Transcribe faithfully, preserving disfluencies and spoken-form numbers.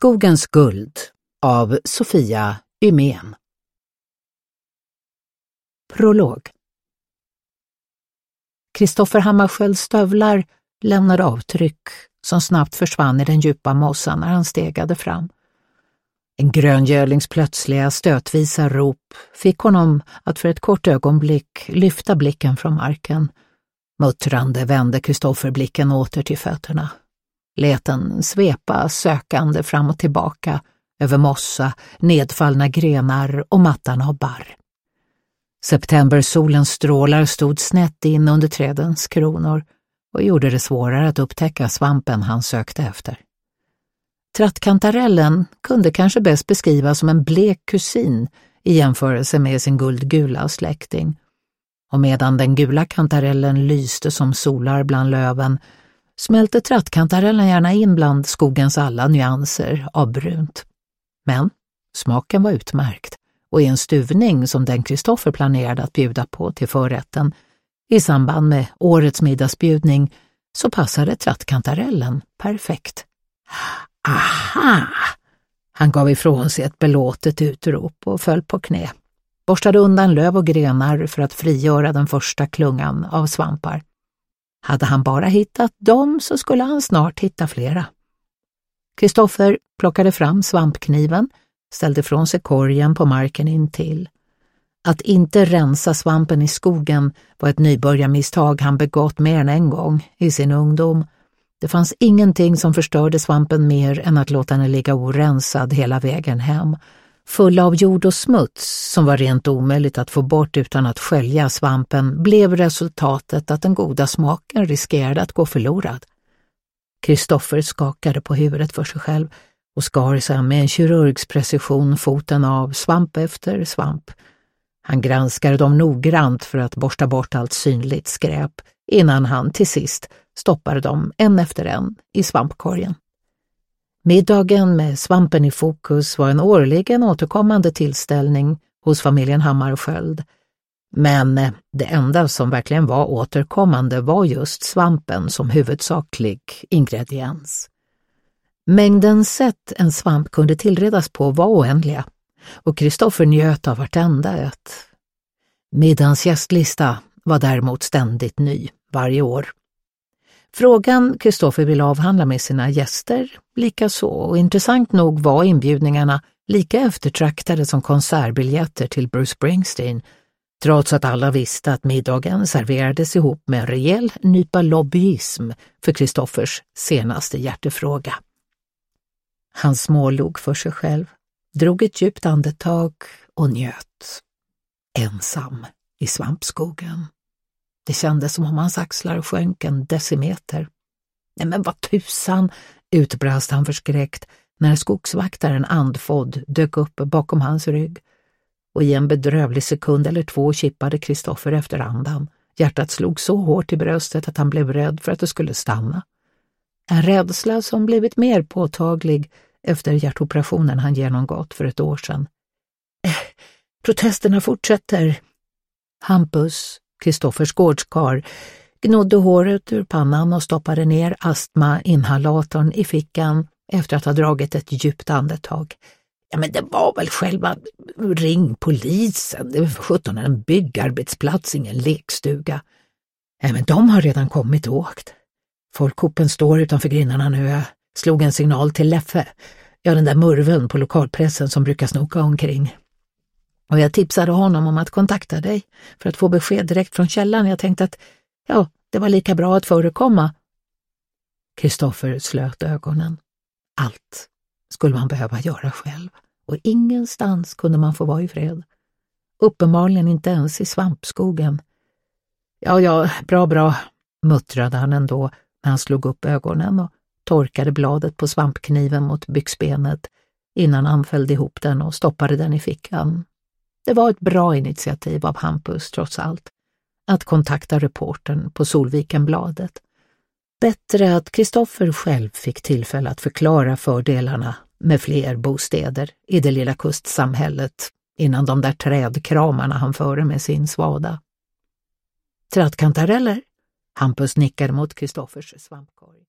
Skogens guld av Sofia Ymén. Prolog. Kristoffer Hammarskjölds stövlar lämnade avtryck som snabbt försvann i den djupa mossan när han stegade fram. En gröngölings plötsliga stötvisa rop fick honom att för ett kort ögonblick lyfta blicken från marken. Muttrande vände Kristoffer blicken åter till fötterna. Leten svepa sökande fram och tillbaka över mossa, nedfallna grenar och mattan av barr. Septembersolens strålar stod snett in under trädens kronor och gjorde det svårare att upptäcka svampen han sökte efter. Trattkantarellen kunde kanske bäst beskrivas som en blek kusin i jämförelse med sin guldgula släkting. Och medan den gula kantarellen lyste som solar bland löven smälte trattkantarellen gärna in bland skogens alla nyanser av brunt. Men smaken var utmärkt och i en stuvning som den Kristoffer planerade att bjuda på till förrätten i samband med årets middagsbjudning så passade trattkantarellen perfekt. Aha! Han gav ifrån sig ett belåtet utrop och föll på knä. Borstade undan löv och grenar för att frigöra den första klungan av svampar. Hade han bara hittat dem så skulle han snart hitta flera. Kristoffer plockade fram svampkniven, ställde från sig korgen på marken intill. Att inte rensa svampen i skogen var ett nybörjarmisstag han begått mer än en gång i sin ungdom. Det fanns ingenting som förstörde svampen mer än att låta den ligga orensad hela vägen hem. Full av jord och smuts som var rent omöjligt att få bort utan att skölja svampen blev resultatet att den goda smaken riskerade att gå förlorad. Kristoffer skakade på huvudet för sig själv och skar sig med en kirurgs precision foten av svamp efter svamp. Han granskade dem noggrant för att borsta bort allt synligt skräp innan han till sist stoppade dem en efter en i svampkorgen. Middagen med svampen i fokus var en årligen återkommande tillställning hos familjen Hammarskjöld. Men det enda som verkligen var återkommande var just svampen som huvudsaklig ingrediens. Mängden sätt en svamp kunde tillredas på var oändliga och Kristoffer njöt av vartenda ett. Middagens gästlista var däremot ständigt ny varje år. Frågan Kristoffer ville avhandla med sina gäster lika så och intressant nog var inbjudningarna lika eftertraktade som konsertbiljetter till Bruce Springsteen, trots att alla visste att middagen serverades ihop med en rejäl nypa lobbyism för Kristoffers senaste hjärtefråga. Han smålog för sig själv, drog ett djupt andetag och njöt. Ensam i svampskogen. Det kändes som om hans axlar sjönk en decimeter. Nej men vad tusan, utbrast han förskräckt när skogsvaktaren andfådd dök upp bakom hans rygg. Och i en bedrövlig sekund eller två kippade Kristoffer efter andan. Hjärtat slog så hårt i bröstet att han blev rädd för att det skulle stanna. En rädsla som blivit mer påtaglig efter hjärtoperationen han genomgått för ett år sedan. Eh, protesterna fortsätter. Hampus, Kristoffers gårdskar, gnodde håret ur pannan och stoppade ner astma-inhalatorn i fickan efter att ha dragit ett djupt andetag. Ja men det var väl själva ring polisen, det var för sjutton en byggarbetsplats, ingen lekstuga. Ja men de har redan kommit och åkt. Folkhopen står utanför grindarna nu, jag slog en signal till Leffe, ja den där murven på lokalpressen som brukar snoka omkring. Och jag tipsade honom om att kontakta dig för att få besked direkt från källan. Jag tänkte att ja, det var lika bra att förekomma. Kristoffer slöt ögonen. Allt skulle man behöva göra själv och ingenstans kunde man få vara i fred. Uppenbarligen inte ens i svampskogen. Ja, ja, bra, bra, muttrade han ändå när han slog upp ögonen och torkade bladet på svampkniven mot byxbenet innan han fällde ihop den och stoppade den i fickan. Det var ett bra initiativ av Hampus trots allt, att kontakta reportern på Solvikenbladet. Bättre att Kristoffer själv fick tillfälle att förklara fördelarna med fler bostäder i det lilla kustsamhället innan de där trädkramarna han före med sin svada. Trattkantareller? Hampus nickade mot Kristoffers svampkorg.